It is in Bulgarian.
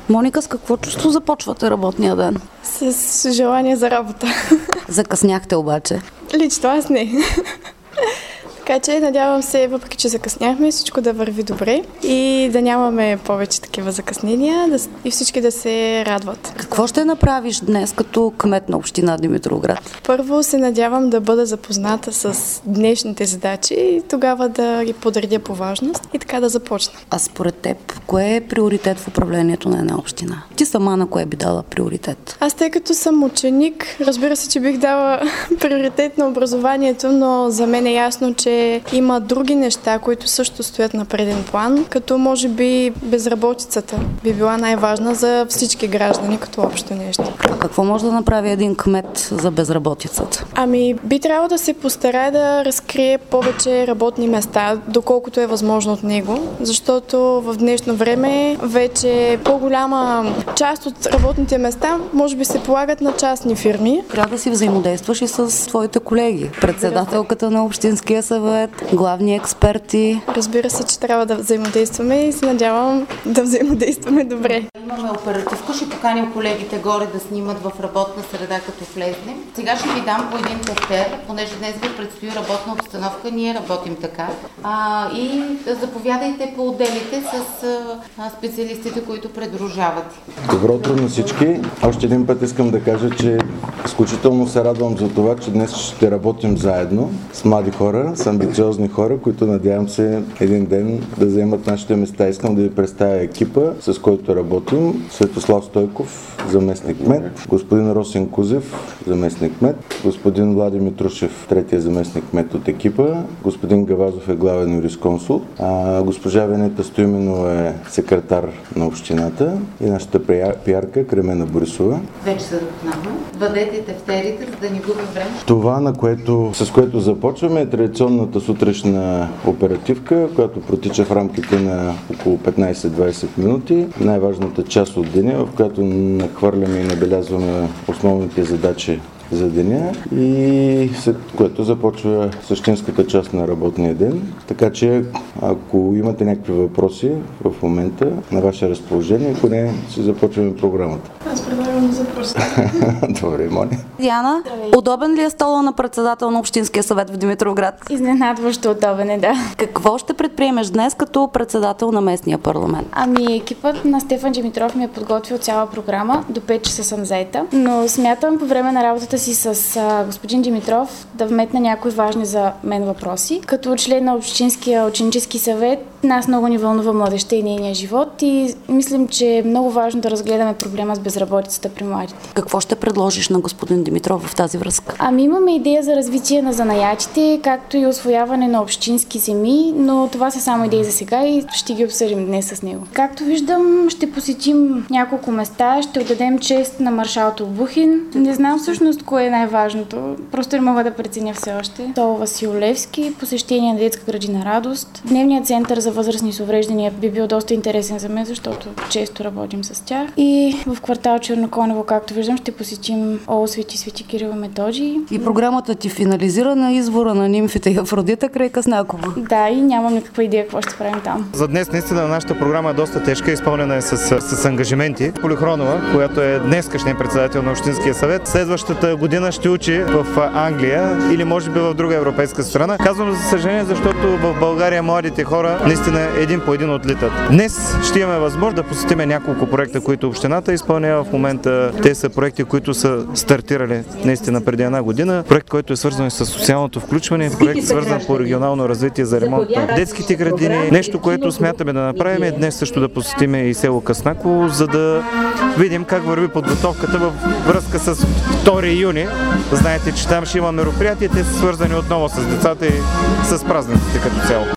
Моника, с какво чувство започвате работния ден? С желание за работа. Закъсняхте обаче. Лично аз не. Така че надявам се, въпреки че закъсняхме, всичко да върви добре и да нямаме повече такива закъснения и всички да се радват. Какво ще направиш днес като кмет на община Димитровград? Първо се надявам да бъда запозната с днешните задачи и тогава да ги подредя по важност и така да започна. А според теб, кое е приоритет в управлението на една община? Ти сама на кое би дала приоритет? Аз, тъй като съм ученик, разбира се, че бих дала приоритет на образованието, но за мен е ясно, че има други неща, които също стоят на преден план, като може би безработицата би била най-важна за всички граждани като общо нещо. Какво може да направи един кмет за безработицата? Би трябвало да се постарае да разкрие повече работни места, доколкото е възможно от него, защото в днешно време вече по-голяма част от работните места може би се полагат на частни фирми. Трябва да си взаимодействаш и с твоите колеги, председателката на Общинския съвет, главни експерти. Разбира се, че трябва да взаимодействаме и се надявам да взаимодействаме добре. Имаме оперативка, ще поканим колегите горе да снимат в работна среда, като влезнем. Сега ще ви дам по един тефтер, понеже днес ви предстои работна обстановка, ние работим така. И заповядайте по отделите с специалистите, които придружават. Добро утро на всички. Още един път искам да кажа, че изключително се радвам за това, че днес ще работим заедно с млади хора, с амбициозни хора, които надявам се един ден да заемат нашите места. Искам да ви представя екипа, с който работим. Светослав Стойков, заместник кмет, господин Росен Кузев, заместник кмет, господин Влади Митрушев, третия заместник кмет от екипа, господин Гавазов е главен юрисконсул, госпожа Венета Стоименова е секретар на общината и нашата пиарка Кремена Борисова. Вече се запознахме. Вадете тефтерите, за да ни губим време. Това, с което започваме, е традиционната сутрешна оперативка, която протича в рамките на около 15-20 минути. Най-важната част от деня, в която нахвърляме и набелязваме основните задачи за деня и след което започва същинската част на работния ден. Така че, ако имате някакви въпроси в момента на ваше разположение, ако не, ще започваме програмата. Аз предлагам да започнем. Добре, Мони. Диана, удобен ли е стола на председател на Общинския съвет в Димитровград? Изненадващо удобен е, да. Какво ще предприемеш днес като председател на местния парламент? Екипът на Стефан Димитров ми е подготвил цяла програма. До 5 часа съм заета, но смятам по време на работата си с господин Димитров да вметна някои важни за мен въпроси. Като член на Общинския ученически съвет, нас много ни вълнува младежта и нейния живот и мислим, че е много важно да разгледаме проблема с безработицата при младите. Какво ще предложиш на господин Димитров в тази връзка? Имаме идея за развитие на занаятите, както и усвояване на общински земи, но това са само идеи за сега и ще ги обсъдим днес с него. Както виждам, ще посетим няколко места, ще отдадем чест на маршал Толбухин. Не знам всъщност кое е най-важното, просто не мога да преценя все още. Сол Васил Левски, посещение на детска градина Радост. Дневният център за възрастни с увреждания би бил доста интересен за мен, защото често работим с тях. И в квартал Черноконево, както виждам, ще посетим ООО Свети Кирил и Методий. И програмата ти финализира на извора на нимфите и Афродита край Къснаково. Да, и нямам никаква идея какво ще правим там. За днес наистина нашата програма е доста тежка, изпълнена е с ангажименти. Полихронова, която е днескашният председател на Общинския съвет, следващата година ще учи в Англия или може би в друга европейска страна. Казвам за съжаление, защото в България младите хора наистина един по един отлитат. Днес ще имаме възможност да посетим няколко проекта, които общината изпълнява в момента. Те са проекти, които са стартирали наистина преди една година. Проект, който е свързан с социалното включване, проект свързан по регионално развитие за ремонт на детските градини. Нещо, което смятаме да направим е днес също да посетим и село Къснаково, за да видим как върви подготовката във връзка с 2 юни. Знаете, че там ще има мероприятия, те са свързани отново с децата и с празниците като цяло.